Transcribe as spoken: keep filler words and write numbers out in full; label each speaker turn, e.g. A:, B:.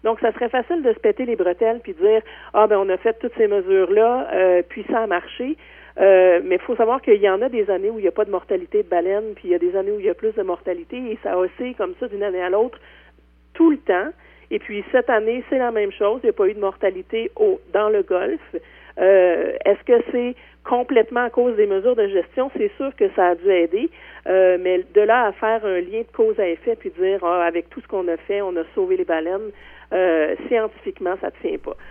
A: Donc, ça serait facile de se péter les bretelles puis de dire, ah, ben on a fait toutes ces mesures-là, euh, puis ça a marché. Euh, mais il faut savoir qu'il y en a des années où il n'y a pas de mortalité de baleine, puis il y a des années où il y a plus de mortalité, et ça oscille comme ça d'une année à l'autre tout le temps. Et puis, cette année, c'est la même chose. Il n'y a pas eu de mortalité au, dans le Golfe. Euh, est-ce que c'est complètement à cause des mesures de gestion? C'est sûr que ça a dû aider, euh, mais de là à faire un lien de cause à effet puis dire, ah, avec tout ce qu'on a fait, on a sauvé les baleines, euh, scientifiquement, ça ne tient pas.